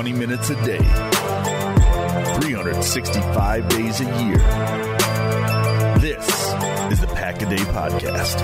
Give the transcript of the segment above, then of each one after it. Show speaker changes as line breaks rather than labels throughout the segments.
20 minutes a day, 365 days a year. This is the Pack-A-Day Podcast.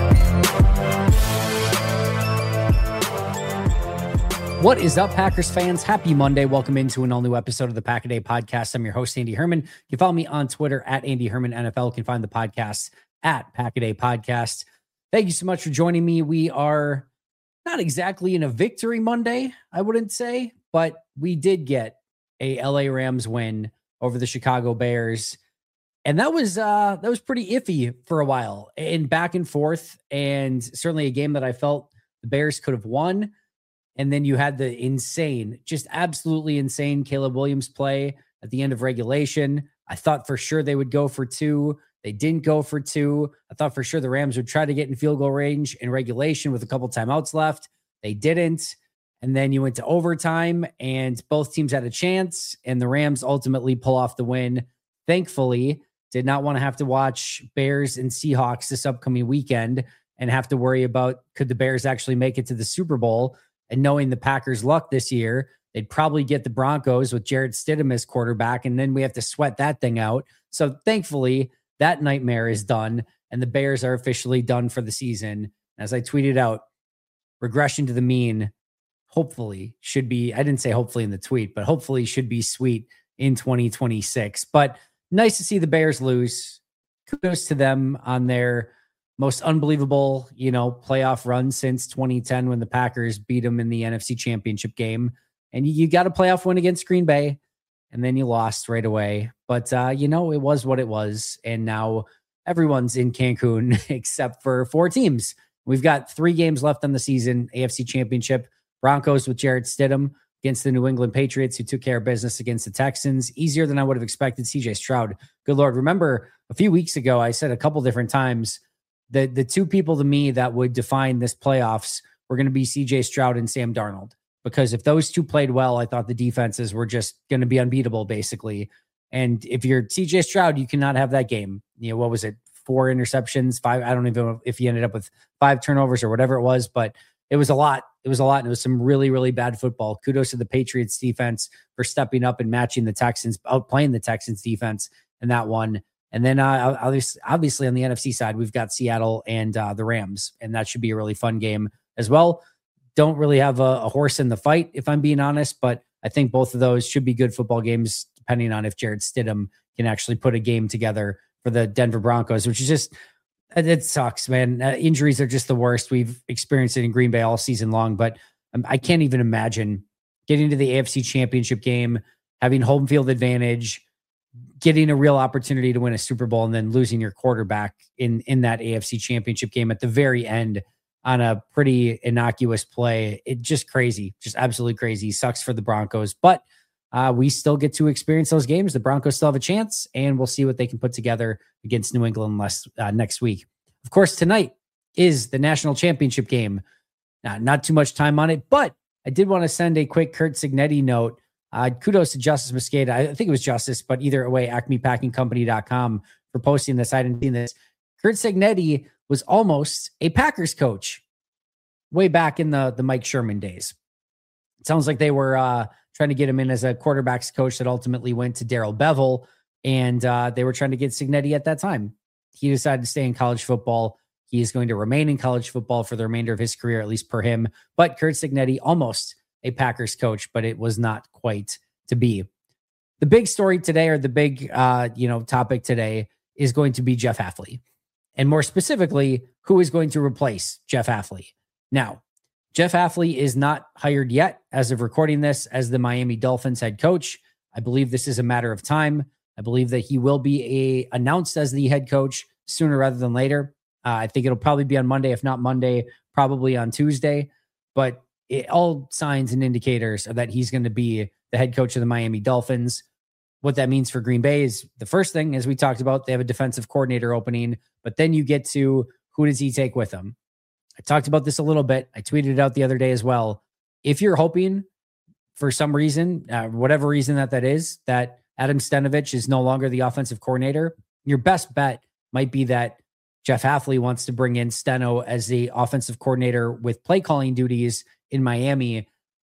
What is up, Packers fans? Happy Monday. Welcome into an all-new episode of the Pack-A-Day Podcast. I'm your host, Andy Herman. You can follow me on Twitter at Andy Herman NFL. You can find the podcast at Pack-A-Day Podcast. Thank you so much for joining me. We are not exactly in a victory Monday, I wouldn't say, but we did get a LA Rams win over the Chicago Bears. And that was pretty iffy for a while and back and forth, and certainly a game that I felt the Bears could have won. And then you had the insane, just absolutely insane Caleb Williams play at the end of regulation. I thought for sure they would go for two. They didn't go for two. I thought for sure the Rams would try to get in field goal range in regulation with a couple timeouts left. They didn't. And then you went to overtime and both teams had a chance, and the Rams ultimately pull off the win. Thankfully, did not want to have to watch Bears and Seahawks this upcoming weekend and have to worry about, could the Bears actually make it to the Super Bowl? And knowing the Packers' luck this year, they'd probably get the Broncos with Jarrett Stidham as quarterback, and then we have to sweat that thing out. So thankfully, that nightmare is done, and the Bears are officially done for the season. As I tweeted out, regression to the mean, hopefully should be, I didn't say hopefully in the tweet, but hopefully should be sweet in 2026. But nice to see the Bears lose. Kudos to them on their most unbelievable, playoff run since 2010 when the Packers beat them in the NFC Championship game. And you got a playoff win against Green Bay, and then you lost right away. But, it was what it was. And now everyone's in Cancun except for four teams. We've got 3 games left on the season. AFC Championship, Broncos with Jarrett Stidham against the New England Patriots, who took care of business against the Texans. Easier than I would have expected. CJ Stroud, good Lord. Remember a few weeks ago, I said a couple different times that the two people to me that would define this playoffs were going to be CJ Stroud and Sam Darnold. Because if those two played well, I thought the defenses were just going to be unbeatable, basically. And if you're CJ Stroud, you cannot have that game. What was it? 4 interceptions, 5. I don't even know if he ended up with 5 turnovers or whatever it was, but it was a lot. It was a lot. And it was some really, really bad football. Kudos to the Patriots defense for stepping up and matching the Texans, outplaying the Texans defense in that one. And then obviously on the NFC side, we've got Seattle and the Rams, and that should be a really fun game as well. Don't really have a horse in the fight, if I'm being honest, but I think both of those should be good football games, depending on if Jarrett Stidham can actually put a game together for the Denver Broncos, which is just, it sucks, man. Injuries are just the worst. We've experienced it in Green Bay all season long, but I can't even imagine getting to the AFC Championship game, having home field advantage, getting a real opportunity to win a Super Bowl, and then losing your quarterback in that AFC Championship game at the very end on a pretty innocuous play. It just crazy, just absolutely crazy. Sucks for the Broncos, but we still get to experience those games. The Broncos still have a chance, and we'll see what they can put together against New England next week. Of course, tonight is the national championship game. Not too much time on it, but I did want to send a quick Curt Cignetti note. Kudos to Justice Mosqueda. I think it was Justice, but either way, acmepackingcompany.com for posting this. I didn't see this. Curt Cignetti was almost a Packers coach way back in the Mike Sherman days. It sounds like they were trying to get him in as a quarterbacks coach that ultimately went to Darrell Bevell, and they were trying to get Cignetti at that time. He decided to stay in college football. He is going to remain in college football for the remainder of his career, at least per him. But Curt Cignetti, almost a Packers coach, but it was not quite to be. The big story today, or the big topic today, is going to be Jeff Hafley. And more specifically, who is going to replace Jeff Hafley? Now, Jeff Hafley is not hired yet, as of recording this, as the Miami Dolphins head coach. I believe this is a matter of time. I believe that he will be announced as the head coach sooner rather than later. I think it'll probably be on Monday, if not Monday, probably on Tuesday. But all signs and indicators are that he's going to be the head coach of the Miami Dolphins. What that means for Green Bay is, the first thing, as we talked about, they have a defensive coordinator opening, but then you get to, who does he take with him? I talked about this a little bit. I tweeted it out the other day as well. If you're hoping for some reason, whatever reason that is, that Adam Stenavich is no longer the offensive coordinator, your best bet might be that Jeff Hafley wants to bring in Steno as the offensive coordinator with play calling duties in Miami.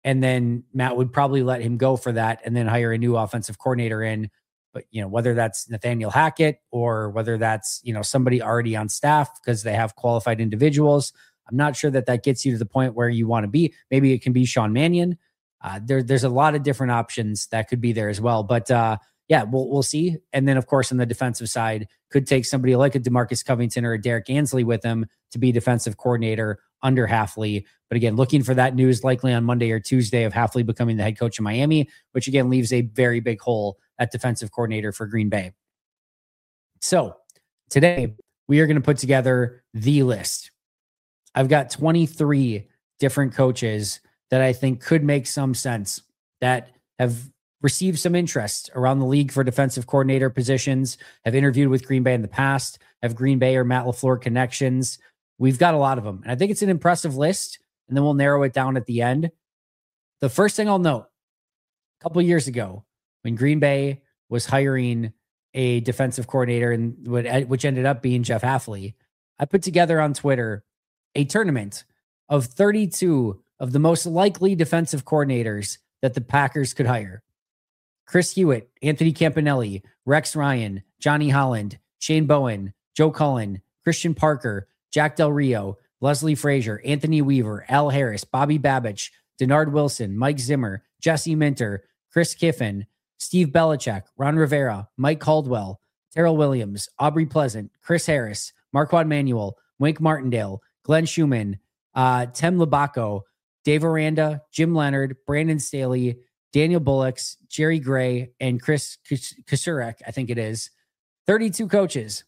And then Matt would probably let him go for that and then hire a new offensive coordinator in. But, whether that's Nathaniel Hackett or whether that's, somebody already on staff because they have qualified individuals, I'm not sure that gets you to the point where you want to be. Maybe it can be Sean Mannion. There's a lot of different options that could be there as well. But yeah, we'll see. And then, of course, on the defensive side, could take somebody like a DeMarcus Covington or a Derek Ansley with him to be defensive coordinator under Hafley. But again, looking for that news likely on Monday or Tuesday of Hafley becoming the head coach of Miami, which again leaves a very big hole at defensive coordinator for Green Bay. So today we are going to put together the list. I've got 23 different coaches that I think could make some sense, that have received some interest around the league for defensive coordinator positions, have interviewed with Green Bay in the past, have Green Bay or Matt LaFleur connections. We've got a lot of them. And I think it's an impressive list, and then we'll narrow it down at the end. The first thing I'll note, a couple of years ago, when Green Bay was hiring a defensive coordinator, and which ended up being Jeff Hafley, I put together on Twitter a tournament of 32 of the most likely defensive coordinators that the Packers could hire. Chris Hewitt, Anthony Campanelli, Rex Ryan, Johnny Holland, Shane Bowen, Joe Cullen, Christian Parker, Jack Del Rio, Leslie Frazier, Anthony Weaver, Al Harris, Bobby Babich, Denard Wilson, Mike Zimmer, Jesse Minter, Chris Kiffin, Steve Belichick, Ron Rivera, Mike Caldwell, Terrell Williams, Aubrey Pleasant, Chris Harris, Marquand Manuel, Wink Martindale, Glenn Schumann, Tem Labaco, Dave Aranda, Jim Leonard, Brandon Staley, Daniel Bullocks, Jerry Gray, and Chris Kasurek, I think it is. 32 coaches.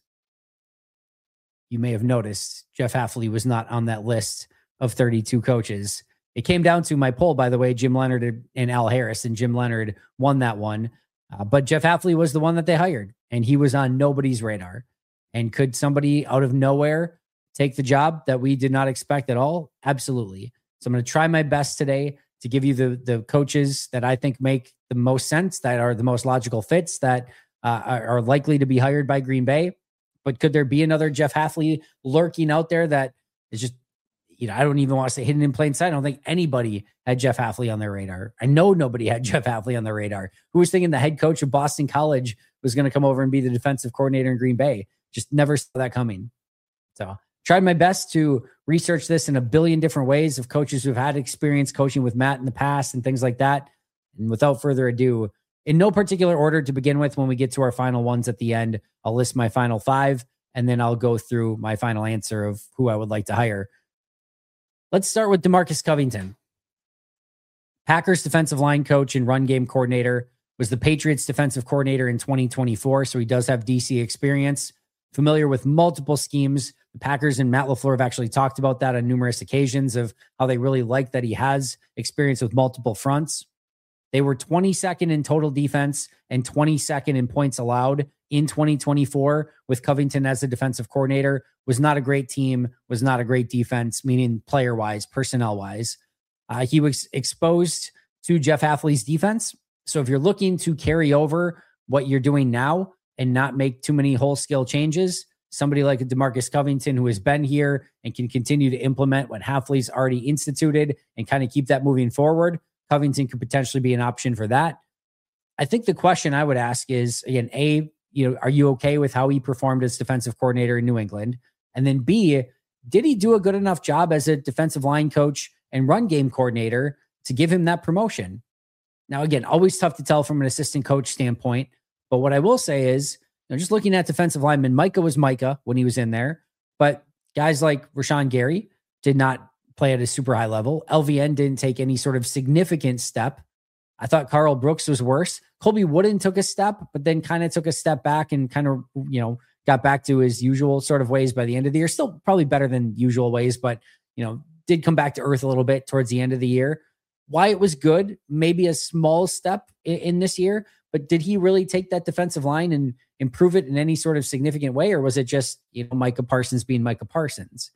You may have noticed Jeff Hafley was not on that list of 32 coaches. It came down to my poll, by the way, Jim Leonard and Al Harris, and Jim Leonard won that one. But Jeff Hafley was the one that they hired, and he was on nobody's radar. And could somebody out of nowhere take the job that we did not expect at all? Absolutely. So I'm going to try my best today to give you the coaches that I think make the most sense, that are the most logical fits, that are likely to be hired by Green Bay. But could there be another Jeff Hafley lurking out there that is just, I don't even want to say hidden in plain sight. I don't think anybody had Jeff Hafley on their radar. I know nobody had Jeff Hafley on their radar. Who was thinking the head coach of Boston College was going to come over and be the defensive coordinator in Green Bay? Just never saw that coming. So tried my best to research this in a billion different ways of coaches who've had experience coaching with Matt in the past and things like that. And without further ado, in no particular order to begin with, when we get to our final ones at the end, I'll list my final 5, and then I'll go through my final answer of who I would like to hire. Let's start with DeMarcus Covington. Packers defensive line coach and run game coordinator, was the Patriots defensive coordinator in 2024, so he does have DC experience. Familiar with multiple schemes. The Packers and Matt LaFleur have actually talked about that on numerous occasions of how they really like that he has experience with multiple fronts. They were 22nd in total defense and 22nd in points allowed in 2024 with Covington as the defensive coordinator. Was not a great team, was not a great defense, meaning player-wise, personnel-wise. He was exposed to Jeff Hafley's defense. So if you're looking to carry over what you're doing now and not make too many whole-scale changes, somebody like a DeMarcus Covington who has been here and can continue to implement what Hafley's already instituted and kind of keep that moving forward, Covington could potentially be an option for that. I think the question I would ask is, again, A, are you okay with how he performed as defensive coordinator in New England? And then B, did he do a good enough job as a defensive line coach and run game coordinator to give him that promotion? Now, again, always tough to tell from an assistant coach standpoint. But what I will say is, just looking at defensive linemen, Micah was Micah when he was in there. But guys like Rashawn Gary did not play at a super high level. LVN didn't take any sort of significant step. I thought Carl Brooks was worse. Colby Wooden took a step, but then kind of took a step back and kind of, got back to his usual sort of ways by the end of the year. Still probably better than usual ways, but, did come back to earth a little bit towards the end of the year. Wyatt was good, maybe a small step in this year, but did he really take that defensive line and improve it in any sort of significant way? Or was it just, Micah Parsons being Micah Parsons?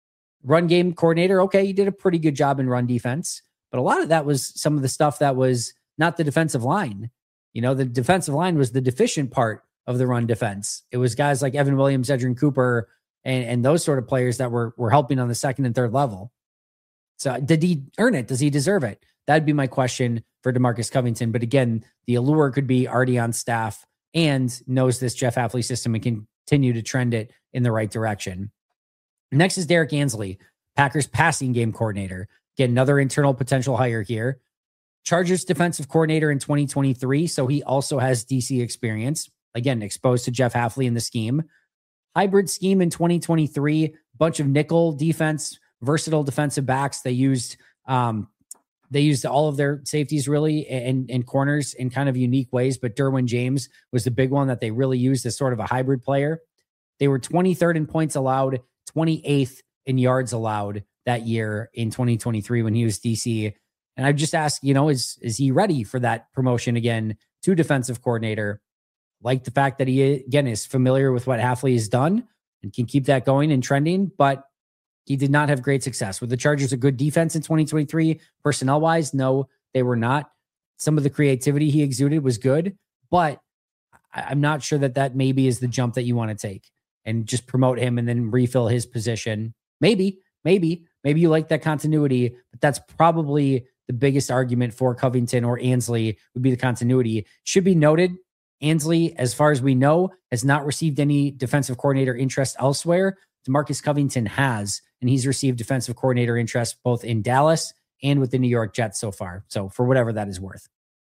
Run game coordinator, okay, he did a pretty good job in run defense, but a lot of that was some of the stuff that was not the defensive line. The defensive line was the deficient part of the run defense. It was guys like Evan Williams, Edgerrin Cooper, and those sort of players that were helping on the second and third level. So did he earn it? Does he deserve it? That'd be my question for DeMarcus Covington. But again, the allure could be already on staff and knows this Jeff Hafley system and can continue to trend it in the right direction. Next is Derek Ansley, Packers passing game coordinator. Again, another internal potential hire here. Chargers defensive coordinator in 2023, so he also has DC experience. Again, exposed to Jeff Hafley in the scheme. Hybrid scheme in 2023, bunch of nickel defense, versatile defensive backs. They used all of their safeties really and corners in kind of unique ways, but Derwin James was the big one that they really used as sort of a hybrid player. They were 23rd in points allowed, 28th in yards allowed that year in 2023 when he was DC. And I just ask, is he ready for that promotion again to defensive coordinator? Like the fact that he, again, is familiar with what Hafley has done and can keep that going and trending, but he did not have great success. Were the Chargers a good defense in 2023? Personnel-wise, no, they were not. Some of the creativity he exuded was good, but I'm not sure that maybe is the jump that you want to take and just promote him and then refill his position. Maybe you like that continuity, but that's probably the biggest argument for Covington or Ansley would be the continuity. Should be noted, Ansley, as far as we know, has not received any defensive coordinator interest elsewhere. DeMarcus Covington has, and he's received defensive coordinator interest both in Dallas and with the New York Jets so far. So for whatever that is worth.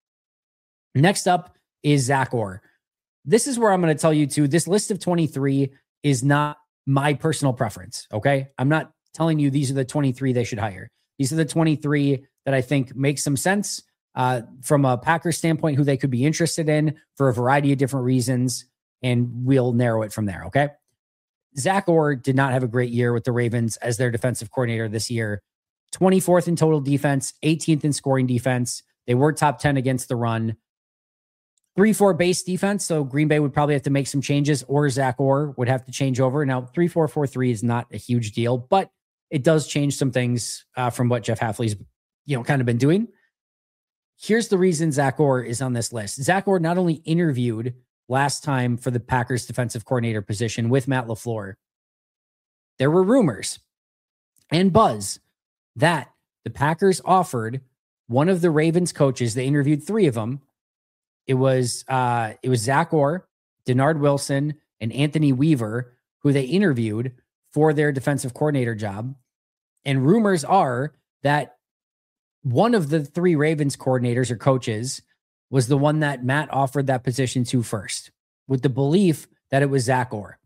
Next up is Zach Orr. This is where I'm going to tell you too, this list of 23 is not my personal preference. Okay. I'm not telling you these are the 23 they should hire. These are the 23 that I think make some sense from a Packers standpoint, who they could be interested in for a variety of different reasons. And we'll narrow it from there. Okay. Zach Orr did not have a great year with the Ravens as their defensive coordinator this year. 24th in total defense, 18th in scoring defense. They were top 10 against the run. 3-4 base defense, so Green Bay would probably have to make some changes, or Zach Orr would have to change over. Now, 3-4-4-3 is not a huge deal, but it does change some things from what Jeff Hafley's kind of been doing. Here's the reason Zach Orr is on this list. Zach Orr not only interviewed last time for the Packers defensive coordinator position with Matt LaFleur, there were rumors and buzz that the Packers offered one of the Ravens coaches. They interviewed three of them. It was Zach Orr, Denard Wilson, and Anthony Weaver, who they interviewed for their defensive coordinator job. And rumors are that one of the three Ravens coordinators or coaches was the one that Matt offered that position to first, with the belief that it was Zach Orr.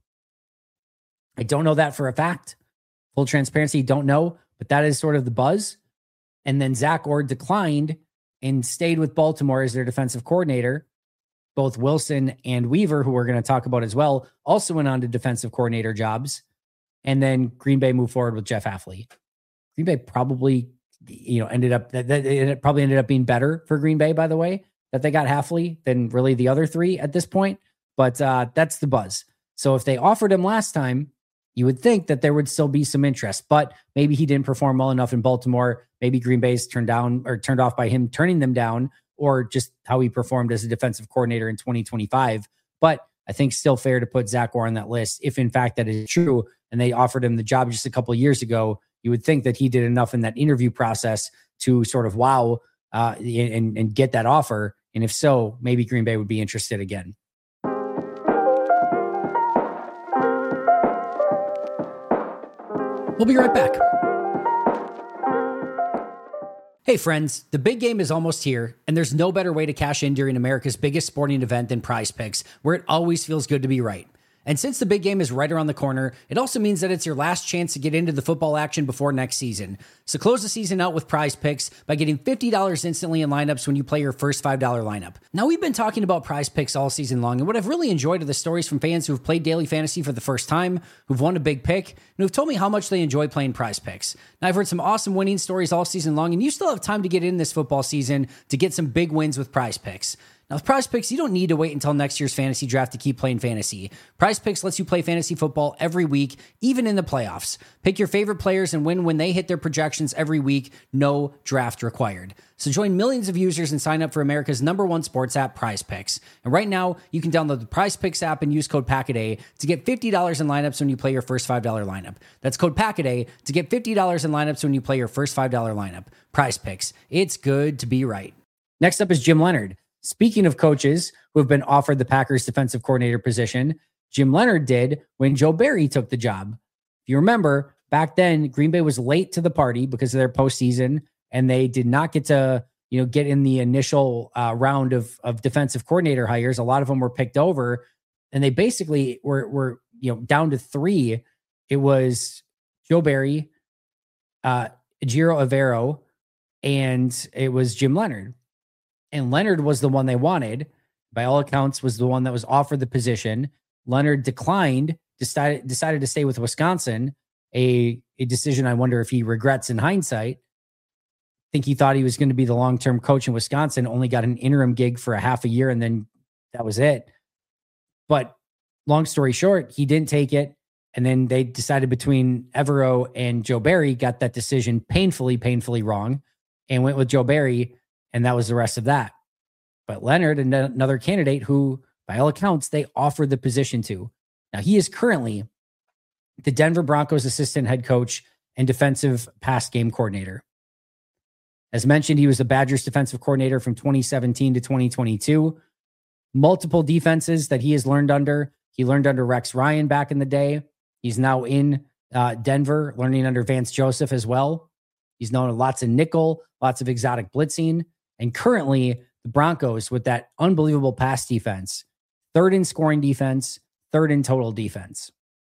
I don't know that for a fact. Full transparency, don't know, but that is sort of the buzz. And then Zach Orr declined and stayed with Baltimore as their defensive coordinator. Both Wilson and Weaver, who we're going to talk about as well, also went on to defensive coordinator jobs. And then Green Bay moved forward with Jeff Hafley. Green Bay probably, ended up being better for Green Bay, by the way, that they got Hafley than really the other three at this point. But that's the buzz. So if they offered him last time, you would think that there would still be some interest, but maybe he didn't perform well enough in Baltimore. Maybe Green Bay's turned off by him turning them down, or just how he performed as a defensive coordinator in 2025. But I think still fair to put Zach Orr on that list. If in fact that is true and they offered him the job just a couple of years ago, you would think that he did enough in that interview process to sort of wow and get that offer. And if so, maybe Green Bay would be interested again. We'll be right back. Hey friends, the big game is almost here, and there's no better way to cash in during America's biggest sporting event than Prize Picks, where it always feels good to be right. And since the big game is right around the corner, it also means that it's your last chance to get into the football action before next season. So close the season out with Prize Picks by getting $50 instantly in lineups when you play your first $5 lineup. Now, we've been talking about Prize Picks all season long, and what I've really enjoyed are the stories from fans who've played daily fantasy for the first time, who've won a big pick, and who've told me how much they enjoy playing Prize Picks. Now, I've heard some awesome winning stories all season long, and you still have time to get in this football season to get some big wins with Prize Picks. Now, with Prize Picks, you don't need to wait until next year's fantasy draft to keep playing fantasy. Prize Picks lets you play fantasy football every week, even in the playoffs. Pick your favorite players and win when they hit their projections every week, no draft required. So join millions of users and sign up for America's #1 sports app, Prize Picks. And right now, you can download the Prize Picks app and use code PACKADAY to get $50 in lineups when you play your first $5 lineup. That's code PACKADAY to get $50 in lineups when you play your first $5 lineup. Prize Picks. It's good to be right. Next up is Jim Leonhard. Speaking of coaches who have been offered the Packers defensive coordinator position, Jim Leonhard did when Joe Barry took the job. If you remember, back then, Green Bay was late to the party because of their postseason, and they did not get to, get in the initial round of defensive coordinator hires. A lot of them were picked over, and they basically were down to 3. It was Joe Barry, Ejiro Evero, and it was Jim Leonhard. And Leonhard was the one they wanted. By all accounts, was the one that was offered the position. Leonhard declined, decided to stay with Wisconsin, a decision I wonder if he regrets in hindsight. I think he thought he was going to be the long-term coach in Wisconsin, only got an interim gig for a half a year, and then that was it. But long story short, he didn't take it. And then they decided between Evero and Joe Barry, got that decision painfully wrong, and went with Joe Barry. And that was the rest of that. But Leonhard, another candidate who, by all accounts, they offered the position to. Now, he is currently the Denver Broncos assistant head coach and defensive pass game coordinator. As mentioned, he was the Badgers defensive coordinator from 2017 to 2022. Multiple defenses that he has learned under. He learned under Rex Ryan back in the day. He's now in Denver, learning under Vance Joseph as well. He's known lots of nickel, lots of exotic blitzing. And currently, the Broncos, with that unbelievable pass defense, 3rd in scoring defense, 3rd in total defense.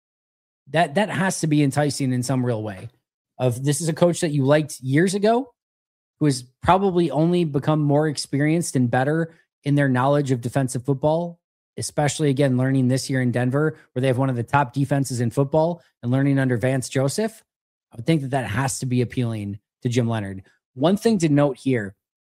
That has to be enticing in some real way. This is a coach that you liked years ago, who has probably only become more experienced and better in their knowledge of defensive football, especially, again, learning this year in Denver, where they have one of the top defenses in football, and learning under Vance Joseph. I would think that has to be appealing to Jim Leonhard. One thing to note here,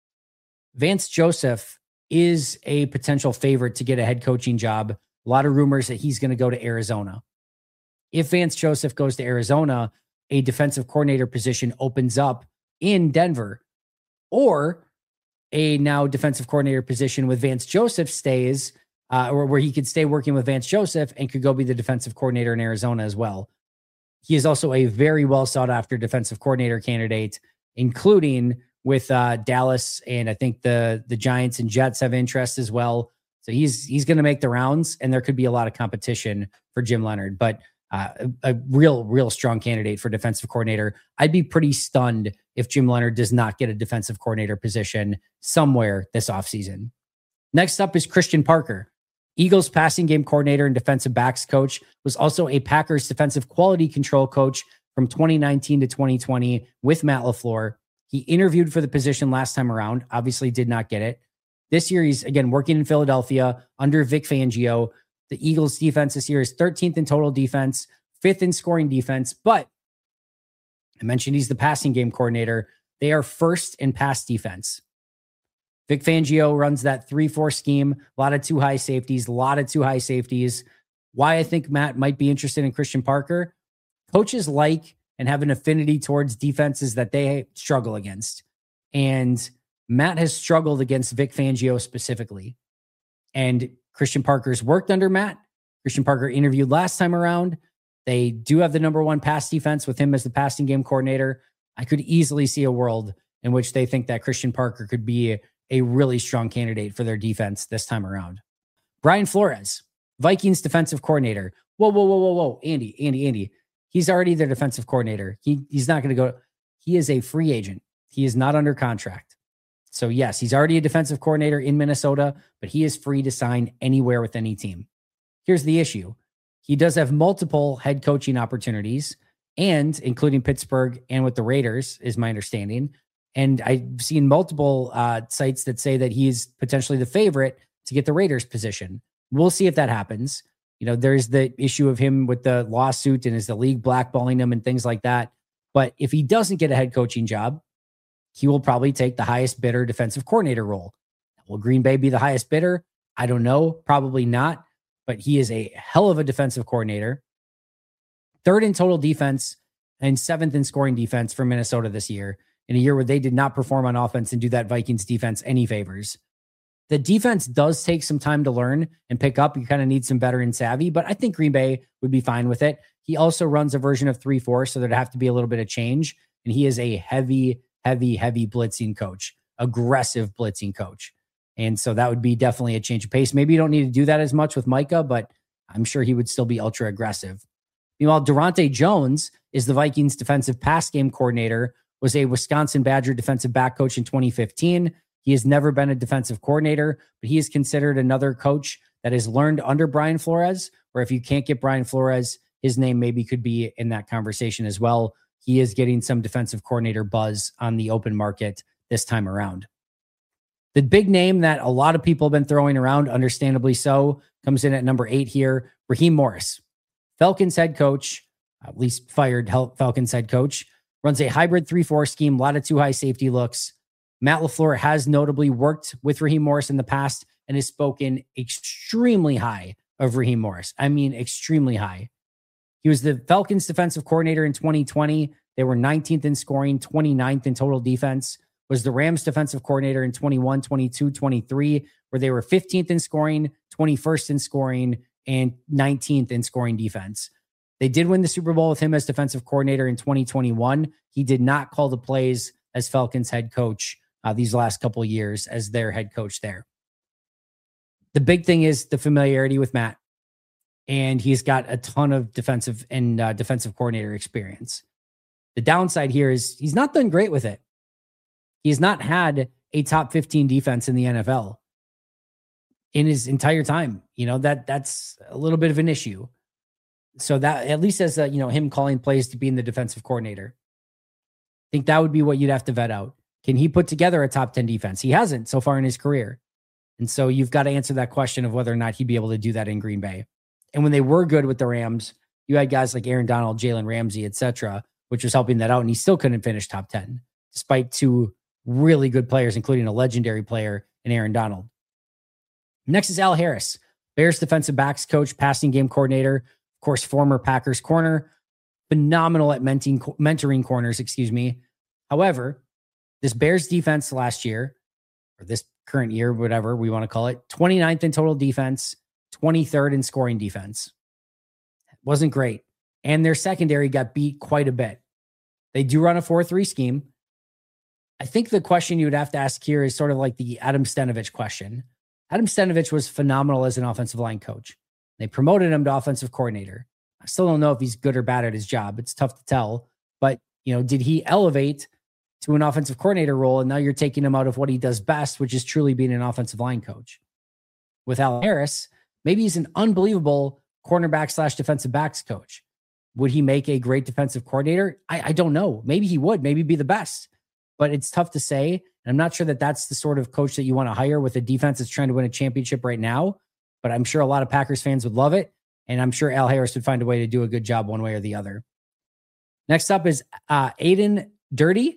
Vance Joseph is a potential favorite to get a head coaching job. A lot of rumors that he's going to go to Arizona. If Vance Joseph goes to Arizona, a defensive coordinator position opens up in Denver, or a now defensive coordinator position with Vance Joseph stays, or where he could stay working with Vance Joseph and could go be the defensive coordinator in Arizona as well. He is also a very well sought after defensive coordinator candidate, including with Dallas, and I think the Giants and Jets have interest as well. So he's going to make the rounds, and there could be a lot of competition for Jim Leonhard, but a real strong candidate for defensive coordinator. I'd be pretty stunned if Jim Leonhard does not get a defensive coordinator position somewhere this offseason. Next up is Christian Parker. Eagles passing game coordinator and defensive backs coach, was also a Packers defensive quality control coach from 2019 to 2020 with Matt LaFleur. He interviewed for the position last time around, obviously did not get it. This year, he's again working in Philadelphia under Vic Fangio. The Eagles defense this year is 13th in total defense, 5th in scoring defense, but I mentioned he's the passing game coordinator. They are 1st in pass defense. Vic Fangio runs that 3-4 scheme, a lot of too high safeties. Why I think Matt might be interested in Christian Parker, coaches like and have an affinity towards defenses that they struggle against. And Matt has struggled against Vic Fangio specifically. And Christian Parker's worked under Matt. Christian Parker interviewed last time around. They do have the #1 pass defense with him as the passing game coordinator. I could easily see a world in which they think that Christian Parker could be a really strong candidate for their defense this time around. Brian Flores, Vikings defensive coordinator. Whoa. Andy. He's already their defensive coordinator. He's not going to go. He is a free agent. He is not under contract. So yes, he's already a defensive coordinator in Minnesota, but he is free to sign anywhere with any team. Here's the issue. He does have multiple head coaching opportunities, and including Pittsburgh and with the Raiders, is my understanding. And I've seen multiple sites that say that he's potentially the favorite to get the Raiders position. We'll see if that happens. There's the issue of him with the lawsuit and is the league blackballing him and things like that. But if he doesn't get a head coaching job, he will probably take the highest bidder defensive coordinator role. Will Green Bay be the highest bidder? I don't know. Probably not. But he is a hell of a defensive coordinator. 3rd in total defense and 7th in scoring defense for Minnesota this year, in a year where they did not perform on offense and do that Vikings defense any favors. The defense does take some time to learn and pick up. You kind of need some veteran savvy, but I think Green Bay would be fine with it. He also runs a version of 3-4, so there'd have to be a little bit of change. And he is a heavy blitzing coach, aggressive blitzing coach. And so that would be definitely a change of pace. Maybe you don't need to do that as much with Micah, but I'm sure he would still be ultra aggressive. Meanwhile, Durante Jones is the Vikings defensive pass game coordinator, was a Wisconsin Badger defensive back coach in 2015. He has never been a defensive coordinator, but he is considered another coach that has learned under Brian Flores, or if you can't get Brian Flores, his name maybe could be in that conversation as well. He is getting some defensive coordinator buzz on the open market this time around. The big name that a lot of people have been throwing around, understandably so, comes in at number 8 here, Raheem Morris. Falcons head coach, at least fired Falcons head coach, runs a hybrid 3-4 scheme, a lot of 2 high safety looks. Matt LaFleur has notably worked with Raheem Morris in the past and has spoken extremely high of Raheem Morris. I mean, extremely high. He was the Falcons defensive coordinator in 2020. They were 19th in scoring, 29th in total defense. Was the Rams defensive coordinator in 21, 22, 23, where they were 15th in scoring, 21st in scoring, and 19th in scoring defense. They did win the Super Bowl with him as defensive coordinator in 2021. He did not call the plays as Falcons head coach these last couple of years as their head coach there. The big thing is the familiarity with Matt, and he's got a ton of defensive and defensive coordinator experience. The downside here is he's not done great with it. He has not had a top 15 defense in the NFL in his entire time. You know, that's a little bit of an issue. So that at least as him calling plays to being the defensive coordinator, I think that would be what you'd have to vet out. Can he put together a top 10 defense? He hasn't so far in his career. And so you've got to answer that question of whether or not he'd be able to do that in Green Bay. And when they were good with the Rams, you had guys like Aaron Donald, Jalen Ramsey, etc., which was helping that out. And he still couldn't finish top 10, despite 2 really good players, including a legendary player in Aaron Donald. Next is Al Harris, Bears defensive backs coach, passing game coordinator, of course, former Packers corner, phenomenal at mentoring corners, However, this Bears defense last year, or this current year, whatever we want to call it, 29th in total defense, 23rd in scoring defense. Wasn't great. And their secondary got beat quite a bit. They do run a 4-3 scheme. I think the question you would have to ask here is sort of like the Adam Stenavich question. Adam Stenavich was phenomenal as an offensive line coach. They promoted him to offensive coordinator. I still don't know if he's good or bad at his job. It's tough to tell. But, did he elevate to an offensive coordinator role, and now you're taking him out of what he does best, which is truly being an offensive line coach? With Al Harris, maybe he's an unbelievable cornerback / defensive backs coach. Would he make a great defensive coordinator? I don't know. Maybe he would. Maybe be the best. But it's tough to say. And I'm not sure that that's the sort of coach that you want to hire with a defense that's trying to win a championship right now. But I'm sure a lot of Packers fans would love it. And I'm sure Al Harris would find a way to do a good job one way or the other. Next up is Aden Dirty.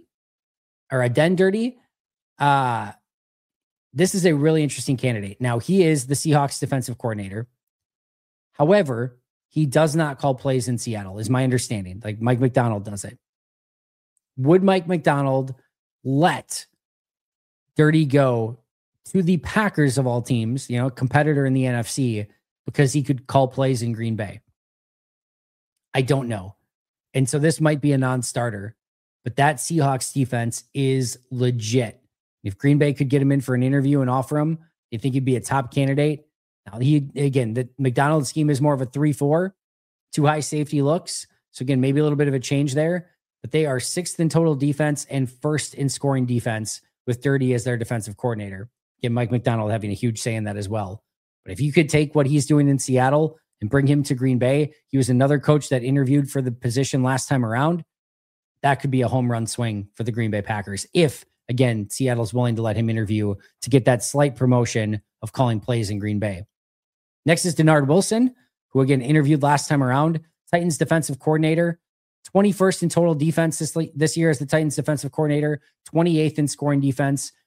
This is a really interesting candidate. Now, he is the Seahawks defensive coordinator. However, he does not call plays in Seattle, is my understanding. Like Mike Macdonald does it. Would Mike Macdonald let Dirty go to the Packers of all teams, competitor in the NFC, because he could call plays in Green Bay? I don't know. And so this might be a non-starter, but that Seahawks defense is legit. If Green Bay could get him in for an interview and offer him, they think he'd be a top candidate. Now, the McDonald's scheme is more of a 3-4, 2 high safety looks. So again, maybe a little bit of a change there, but they are 6th in total defense and 1st in scoring defense with Dirty as their defensive coordinator. Again, Mike Macdonald having a huge say in that as well. But if you could take what he's doing in Seattle and bring him to Green Bay, he was another coach that interviewed for the position last time around. That could be a home run swing for the Green Bay Packers. If, again, Seattle's willing to let him interview to get that slight promotion of calling plays in Green Bay. Next is Denard Wilson, who again interviewed last time around, Titans defensive coordinator, 21st in total defense this year as the Titans defensive coordinator, 28th in scoring defense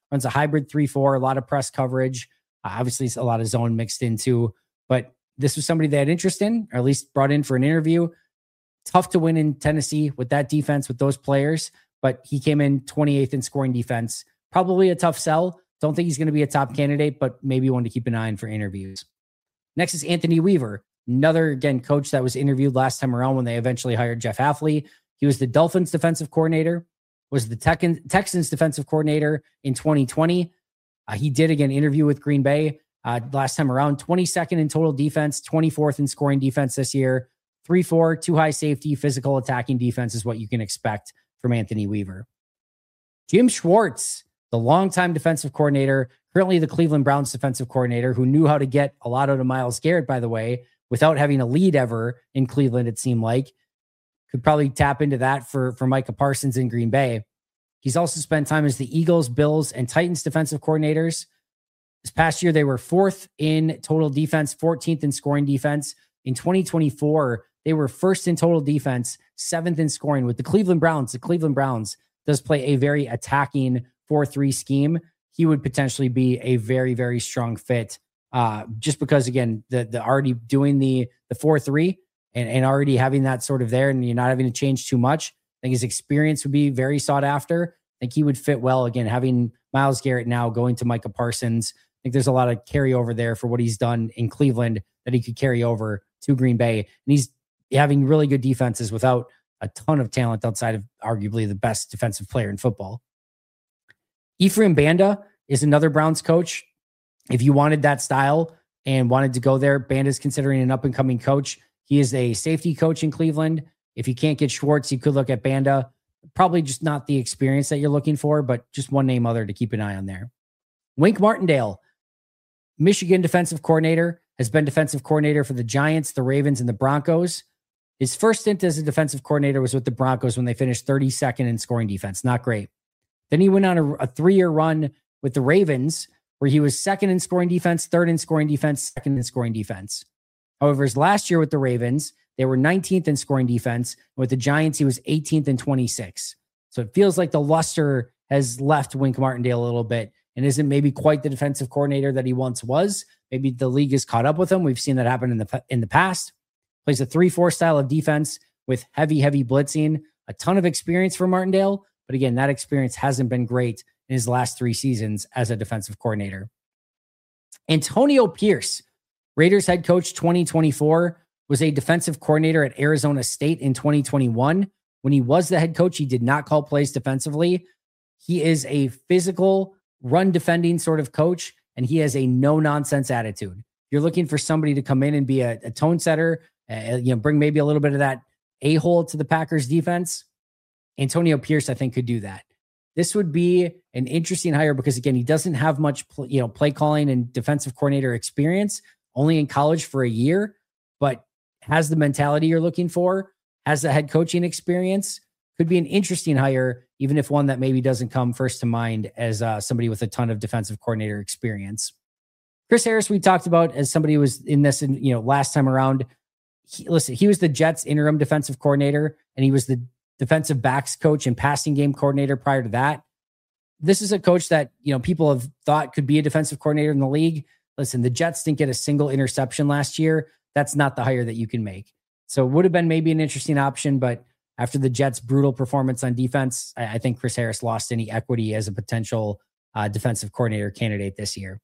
runs a hybrid 3-4, a lot of press coverage. Obviously, it's a lot of zone mixed into, but this was somebody they had interest in, or at least brought in for an interview. Tough to win in Tennessee with that defense, with those players, but he came in 28th in scoring defense. Probably a tough sell. Don't think he's going to be a top candidate, but maybe one to keep an eye on for interviews. Next is Anthony Weaver, another, again, coach that was interviewed last time around when they eventually hired Jeff Hafley. He was the Dolphins defensive coordinator, was the Texans defensive coordinator in 2020. He did, again, interview with Green Bay last time around. 22nd in total defense, 24th in scoring defense this year. 3-4, 2 high safety, physical attacking defense is what you can expect from Anthony Weaver. Jim Schwartz, the longtime defensive coordinator, currently the Cleveland Browns defensive coordinator, who knew how to get a lot out of Myles Garrett, by the way, without having a lead ever in Cleveland, it seemed like. Could probably tap into that for Micah Parsons in Green Bay. He's also spent time as the Eagles, Bills, and Titans defensive coordinators. This past year, they were 4th in total defense, 14th in scoring defense. In 2024, they were 1st in total defense, 7th in scoring. With the Cleveland Browns does play a very attacking 4-3 scheme. He would potentially be a very, very strong fit just because, again, the already doing the 4-3 and already having that sort of there, and you're not having to change too much. I think his experience would be very sought after. I think he would fit well, again, having Myles Garrett now going to Micah Parsons. I think there's a lot of carryover there for what he's done in Cleveland that he could carry over to Green Bay. And he's having really good defenses without a ton of talent outside of arguably the best defensive player in football. Ephraim Banda is another Browns coach. If you wanted that style and wanted to go there, Banda's considering an up-and-coming coach. He is a safety coach in Cleveland. If you can't get Schwartz, you could look at Banda. Probably just not the experience that you're looking for, but just one name other to keep an eye on there. Wink Martindale, Michigan defensive coordinator, has been defensive coordinator for the Giants, the Ravens, and the Broncos. His first stint as a defensive coordinator was with the Broncos when they finished 32nd in scoring defense. Not great. Then he went on a 3-year run with the Ravens, where he was 2nd in scoring defense, 3rd in scoring defense, 2nd in scoring defense. However, his last year with the Ravens, they were 19th in scoring defense. With the Giants, he was 18th in 26. So it feels like the luster has left Wink Martindale a little bit and isn't maybe quite the defensive coordinator that he once was. Maybe the league has caught up with him. We've seen that happen in the past. Plays a 3-4 style of defense with heavy blitzing. A ton of experience for Martindale. But again, that experience hasn't been great in his last 3 seasons as a defensive coordinator. Antonio Pierce, Raiders head coach 2024, was a defensive coordinator at Arizona State in 2021. When he was the head coach, he did not call plays defensively. He is a physical, run defending sort of coach, and he has a no-nonsense attitude. You're looking for somebody to come in and be a tone setter, bring maybe a little bit of that a-hole to the Packers defense. Antonio Pierce, I think, could do that. This would be an interesting hire because, again, he doesn't have much play calling and defensive coordinator experience, only in college for a year, but has the mentality you're looking for, has the head coaching experience. Could be an interesting hire, even if one that maybe doesn't come first to mind as somebody with a ton of defensive coordinator experience. Chris Harris, we talked about as somebody who was in this, last time around. He was the Jets interim defensive coordinator, and he was the defensive backs coach and passing game coordinator prior to that. This is a coach that, people have thought could be a defensive coordinator in the league. Listen, the Jets didn't get a single interception last year. That's not the hire that you can make. So it would have been maybe an interesting option, but after the Jets' brutal performance on defense, I think Chris Harris lost any equity as a potential defensive coordinator candidate this year.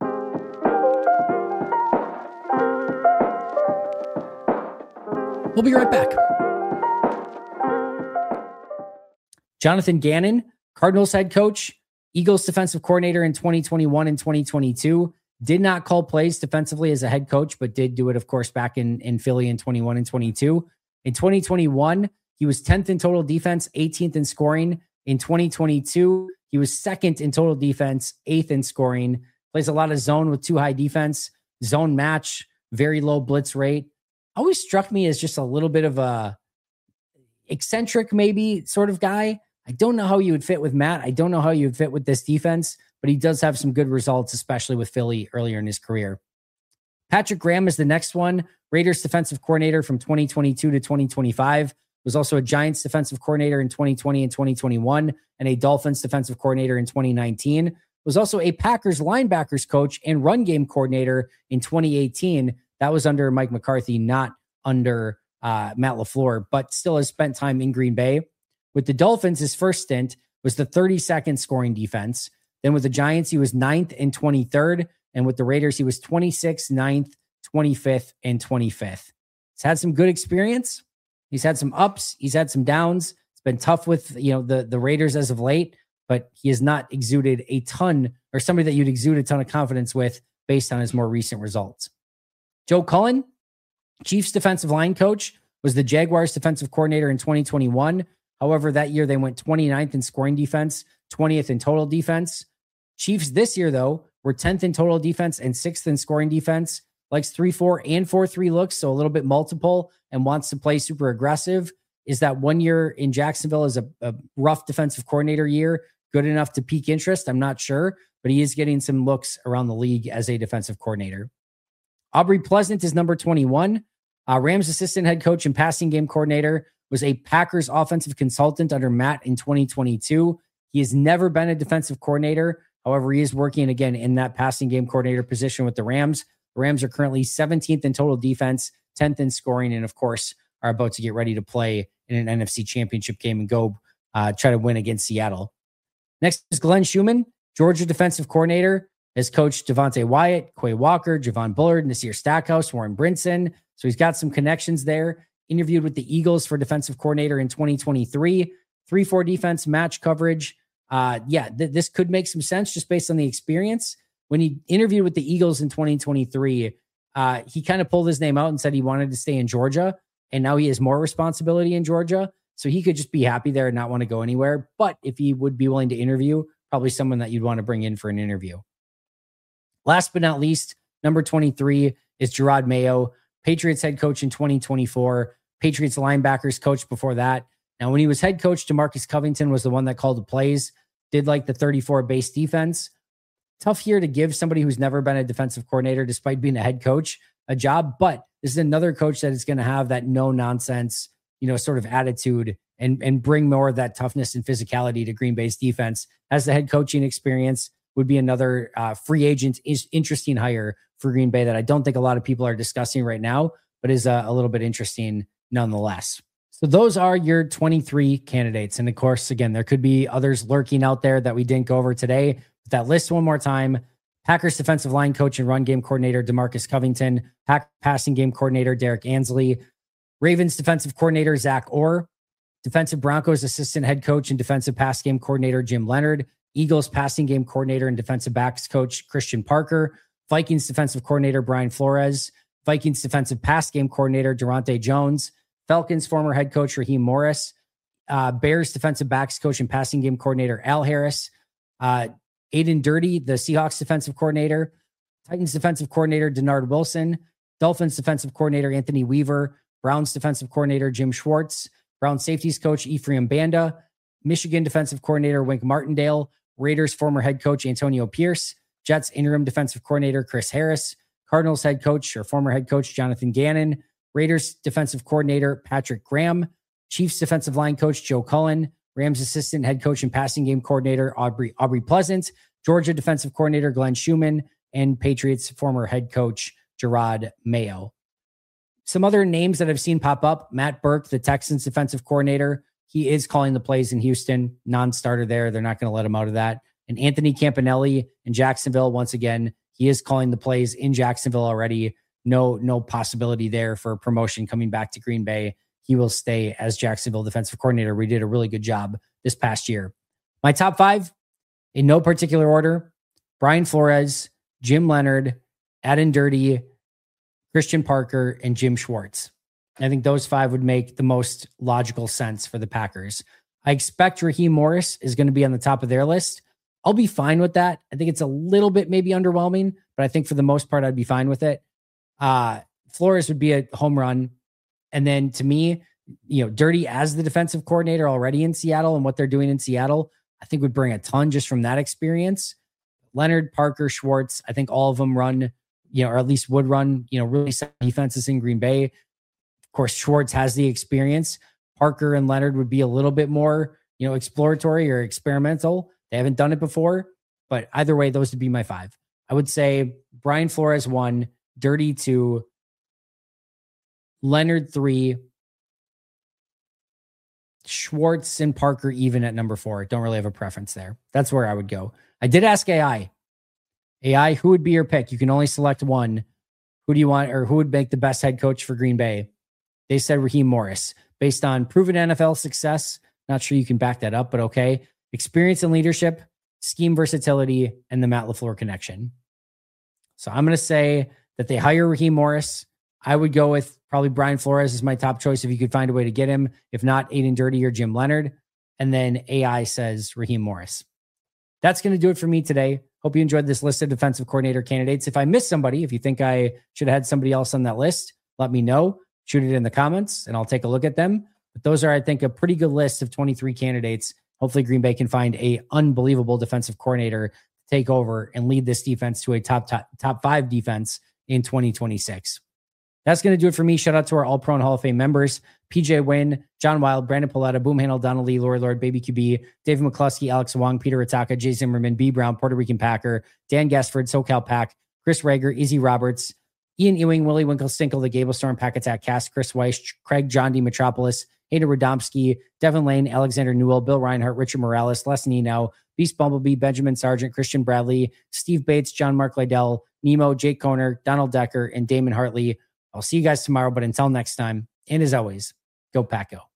We'll be right back. Jonathan Gannon, Cardinals head coach, Eagles defensive coordinator in 2021 and 2022. Did not call plays defensively as a head coach, but did do it, of course, back in Philly in 21 and 22. In 2021, he was 10th in total defense, 18th in scoring. In 2022, he was 2nd in total defense, 8th in scoring. Plays a lot of zone with 2 high defense, zone match, very low blitz rate. Always struck me as just a little bit of a eccentric, maybe, sort of guy. I don't know how you would fit with Matt. I don't know how you would fit with this defense, but he does have some good results, especially with Philly earlier in his career. Patrick Graham is the next one. Raiders defensive coordinator from 2022 to 2025. Was also a Giants defensive coordinator in 2020 and 2021, and a Dolphins defensive coordinator in 2019. was also a Packers linebackers coach and run game coordinator in 2018. That was under Mike McCarthy, not under Matt LaFleur, but still has spent time in Green Bay. With the Dolphins, his first stint was the 32nd scoring defense. Then with the Giants, he was 9th and 23rd. And with the Raiders, he was 26th, 9th, 25th, and 25th. He's had some good experience. He's had some ups. He's had some downs. It's been tough with, the Raiders as of late, but he has not exuded a ton, or somebody that you'd exude a ton of confidence with based on his more recent results. Joe Cullen, Chiefs defensive line coach, was the Jaguars defensive coordinator in 2021. However, that year they went 29th in scoring defense, 20th in total defense. Chiefs this year, though, were 10th in total defense and 6th in scoring defense. Likes 3-4 and 4-3 looks, so a little bit multiple, and wants to play super aggressive. Is that 1 year in Jacksonville is a rough defensive coordinator year good enough to pique interest? I'm not sure, but he is getting some looks around the league as a defensive coordinator. Aubrey Pleasant is number 21. Rams assistant head coach and passing game coordinator, was a Packers offensive consultant under Matt in 2022. He has never been a defensive coordinator. However, he is working again in that passing game coordinator position with the Rams. The Rams are currently 17th in total defense, 10th in scoring, and of course are about to get ready to play in an NFC championship game and go try to win against Seattle. Next is Glenn Schumann, Georgia defensive coordinator, has coached Devontae Wyatt, Quay Walker, Javon Bullard, Nasir Stackhouse, Warren Brinson. So he's got some connections there. Interviewed with the Eagles for defensive coordinator in 2023. 3-4 defense, match coverage. This could make some sense just based on the experience. When he interviewed with the Eagles in 2023, he kind of pulled his name out and said he wanted to stay in Georgia. And now he has more responsibility in Georgia. So he could just be happy there and not want to go anywhere. But if he would be willing to interview, probably someone that you'd want to bring in for an interview. Last but not least, number 23 is Gerard Mayo, Patriots head coach in 2024, Patriots linebackers coach before that. Now, when he was head coach, DeMarcus Covington was the one that called the plays, did like the 34 base defense. Tough year to give somebody who's never been a defensive coordinator, despite being a head coach, a job. But this is another coach that is going to have that no nonsense, sort of attitude and bring more of that toughness and physicality to Green Bay's defense. As the head coaching experience, would be another free agent interesting hire for Green Bay that I don't think a lot of people are discussing right now, but is a little bit interesting nonetheless. So those are your 23 candidates. And of course, again, there could be others lurking out there that we didn't go over today. But that list one more time: Packers defensive line coach and run game coordinator DeMarcus Covington, Pack passing game coordinator Derek Ansley, Ravens defensive coordinator Zach Orr, defensive Broncos assistant head coach and defensive pass game coordinator Jim Leonard, Eagles passing game coordinator and defensive backs coach Christian Parker, Vikings defensive coordinator Brian Flores, Vikings defensive pass game coordinator Durante Jones, Falcons former head coach Raheem Morris, Bears defensive backs coach and passing game coordinator Al Harris, Aiden Dirty, the Seahawks defensive coordinator, Titans defensive coordinator Denard Wilson, Dolphins defensive coordinator Anthony Weaver, Browns defensive coordinator Jim Schwartz, Browns safeties coach Ephraim Banda, Michigan defensive coordinator Wink Martindale, Raiders former head coach Antonio Pierce, Jets interim defensive coordinator Chris Harris, Cardinals head coach or former head coach Jonathan Gannon, Raiders defensive coordinator Patrick Graham, Chiefs defensive line coach Joe Cullen, Rams assistant head coach and passing game coordinator Aubrey Pleasant, Georgia defensive coordinator Glenn Schumann, and Patriots former head coach Gerard Mayo. Some other names that I've seen pop up: Matt Burke, the Texans defensive coordinator. He is calling the plays in Houston, non-starter there. They're not going to let him out of that. And Anthony Campanelli in Jacksonville, once again, he is calling the plays in Jacksonville already. No possibility there for promotion coming back to Green Bay. He will stay as Jacksonville defensive coordinator. We did a really good job this past year. My top five, in no particular order: Brian Flores, Jim Leonard, Aden Dirty, Christian Parker, and Jim Schwartz. I think those five would make the most logical sense for the Packers. I expect Raheem Morris is going to be on the top of their list. I'll be fine with that. I think it's a little bit maybe underwhelming, but I think for the most part, I'd be fine with it. Flores would be a home run. And then to me, Dirty as the defensive coordinator already in Seattle and what they're doing in Seattle, I think would bring a ton just from that experience. Leonard, Parker, Schwartz, I think all of them run, or at least would run, really sound defenses in Green Bay. Of course, Schwartz has the experience. Parker and Leonard would be a little bit more, exploratory or experimental. They haven't done it before. But either way, those would be my 5. I would say Brian Flores 1, Dirty 2, Leonard 3, Schwartz and Parker even at number 4. Don't really have a preference there. That's where I would go. I did ask AI. AI, who would be your pick? You can only select one. Who do you want, or who would make the best head coach for Green Bay? They said Raheem Morris, based on proven NFL success. Not sure you can back that up, but okay. Experience and leadership, scheme versatility, and the Matt LaFleur connection. So I'm going to say that they hire Raheem Morris. I would go with probably Brian Flores as my top choice if you could find a way to get him. If not, Aiden Dirty or Jim Leonard. And then AI says Raheem Morris. That's going to do it for me today. Hope you enjoyed this list of defensive coordinator candidates. If I missed somebody, if you think I should have had somebody else on that list, let me know. Shoot it in the comments and I'll take a look at them. But those are, I think, a pretty good list of 23 candidates. Hopefully Green Bay can find a unbelievable defensive coordinator to take over and lead this defense to a top 5 defense in 2026. That's going to do it for me. Shout out to our All-Pro and Hall of Fame members, PJ Wynn, John Wild, Brandon Paletta, Boom Handle, Donald Lee, Lori Lord, Baby QB, David McCluskey, Alex Wong, Peter Ataka, Jay Zimmerman, B. Brown, Puerto Rican Packer, Dan Gaspard, SoCal Pack, Chris Rager, Izzy Roberts, Ian Ewing, Willie Winkle-Stinkle, The Gable Storm, Pack Attack Cast, Chris Weiss, Craig John D. Metropolis, Hayden Radomski, Devin Lane, Alexander Newell, Bill Reinhart, Richard Morales, Les Nino, Beast Bumblebee, Benjamin Sargent, Christian Bradley, Steve Bates, John Mark Liddell, Nemo, Jake Koner, Donald Decker, and Damon Hartley. I'll see you guys tomorrow, but until next time, and as always, go Pack Go.